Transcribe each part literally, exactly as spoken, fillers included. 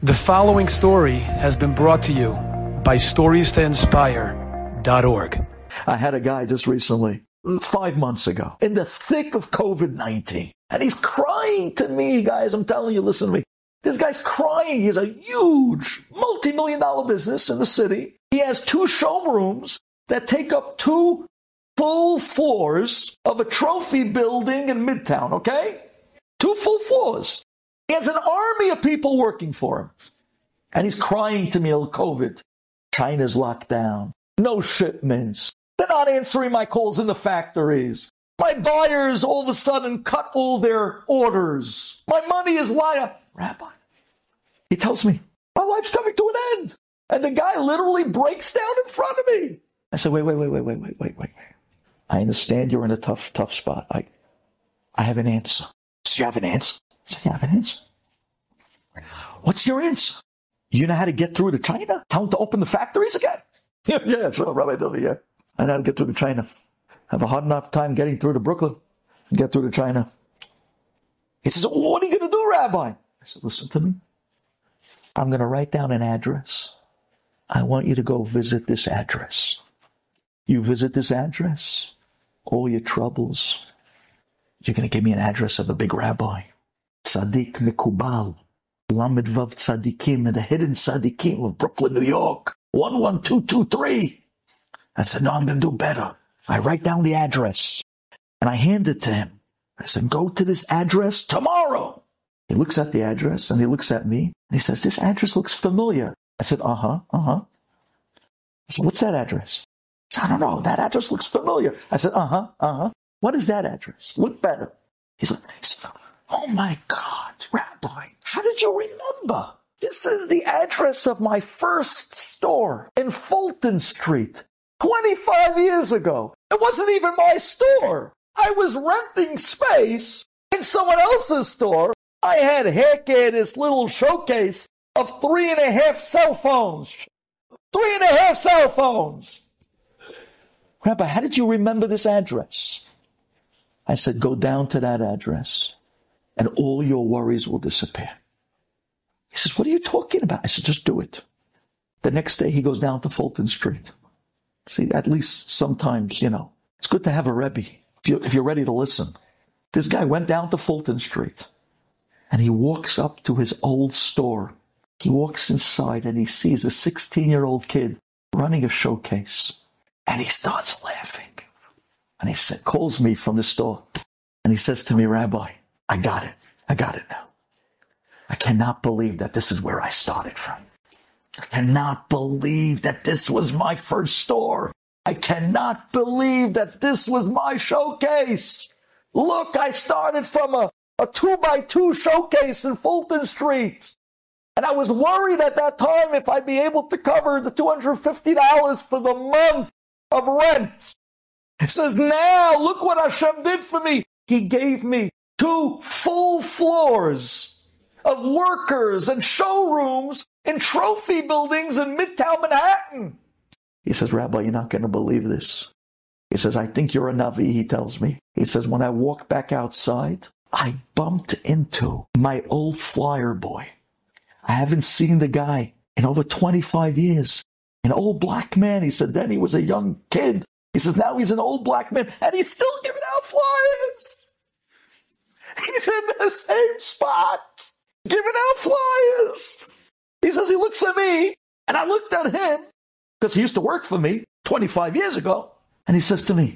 The following story has been brought to you by stories to inspire dot org. I had a guy just recently, five months ago, in the thick of COVID nineteen, and he's crying to me, guys. I'm telling you, listen to me. This guy's crying. He has a huge multi-million dollar business in the city. He has two showrooms that take up two full floors of a trophy building in Midtown, okay? Two full floors. He has an army of people working for him. And he's crying to me about COVID. China's locked down. No shipments. They're not answering my calls in the factories. My buyers all of a sudden cut all their orders. My money is lying up. Rabbi, he tells me, my life's coming to an end. And the guy literally breaks down in front of me. I said, wait, wait, wait, wait, wait, wait, wait, wait. I understand you're in a tough, tough spot. I, I have an answer. So you have an answer? I said, yeah, I have an answer. What's your answer? You know how to get through to China? Tell them to open the factories again? Yeah, yeah, sure, Rabbi Dilley, yeah. I know how to get through to China. I have a hard enough time getting through to Brooklyn and get through to China. He says, well, what are you going to do, Rabbi? I said, listen to me. I'm going to write down an address. I want you to go visit this address. You visit this address, all your troubles. You're going to give me an address of a big rabbi. Tzaddik Mikubal. Lamed Vav Tzaddikim, and the hidden Tzaddikim of Brooklyn, New York. one one two two three. I said, no, I'm going to do better. I write down the address, and I hand it to him. I said, go to this address tomorrow. He looks at the address, and he looks at me, and he says, this address looks familiar. I said, uh-huh, uh-huh. I said, what's that address? He said, I don't know. That address looks familiar. I said, uh-huh, uh-huh. What is that address? Look better. He's like, he said, oh my God, Rabbi, how did you remember? This is the address of my first store in Fulton Street, twenty-five years ago. It wasn't even my store. I was renting space in someone else's store. I had heck this little showcase of three and a half cell phones. Three and a half cell phones. Rabbi, how did you remember this address? I said, go down to that address and all your worries will disappear. He says, what are you talking about? I said, just do it. The next day he goes down to Fulton Street. See, at least sometimes, you know, it's good to have a Rebbe if, you, if you're ready to listen. This guy went down to Fulton Street and he walks up to his old store. He walks inside and he sees a sixteen-year-old kid running a showcase. And he starts laughing. And he said, calls me from the store. And he says to me, Rabbi, I got it. I got it now. I cannot believe that this is where I started from. I cannot believe that this was my first store. I cannot believe that this was my showcase. Look, I started from a, a two by two showcase in Fulton Street. And I was worried at that time if I'd be able to cover the two hundred fifty dollars for the month of rent. It says, now look what Hashem did for me. He gave me two full floors of workers and showrooms in trophy buildings in Midtown Manhattan. He says, Rabbi, you're not going to believe this. He says, I think you're a Navi, he tells me. He says, when I walked back outside, I bumped into my old flyer boy. I haven't seen the guy in over twenty-five years. An old black man. He said, then he was a young kid. He says, now he's an old black man, and he's still giving out flyers. He's in the same spot, giving out flyers. He says, he looks at me, and I looked at him, because he used to work for me twenty-five years ago, and he says to me,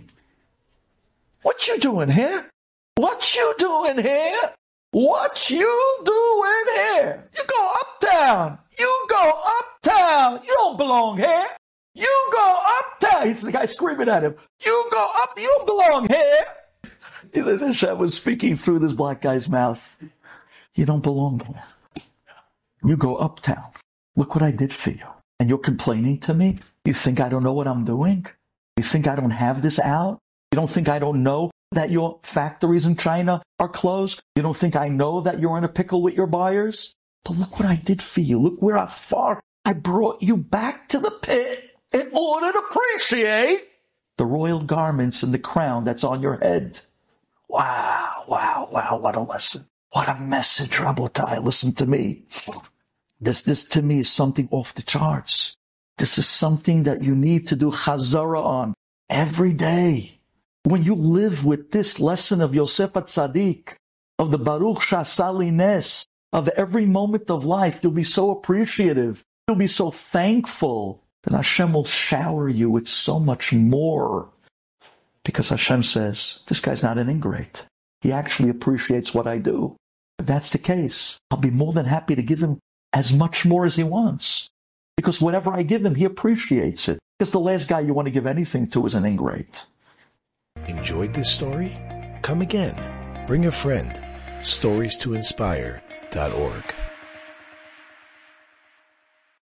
what you doing here? What you doing here? What you doing here? You go uptown. You go uptown. You don't belong here. You go uptown. He's the guy screaming at him. You go up. You don't belong here. He said, Hashem was speaking through this black guy's mouth. You don't belong there. You go uptown. Look what I did for you. And you're complaining to me? You think I don't know what I'm doing? You think I don't have this out? You don't think I don't know that your factories in China are closed? You don't think I know that you're in a pickle with your buyers? But look what I did for you. Look where I far I brought you back to the pit in order to appreciate the royal garments and the crown that's on your head. Wow, wow, wow, what a lesson. What a message, Rabotai. Listen to me. This, this to me is something off the charts. This is something that you need to do chazara on every day. When you live with this lesson of Yosef HaTzadik, of the Baruch Sha'asali Nes, of every moment of life, you'll be so appreciative. You'll be so thankful that Hashem will shower you with so much more. Because Hashem says, this guy's not an ingrate. He actually appreciates what I do. If that's the case, I'll be more than happy to give him as much more as he wants. Because whatever I give him, he appreciates it. Because the last guy you want to give anything to is an ingrate. Enjoyed this story? Come again. Bring a friend. stories to inspire dot org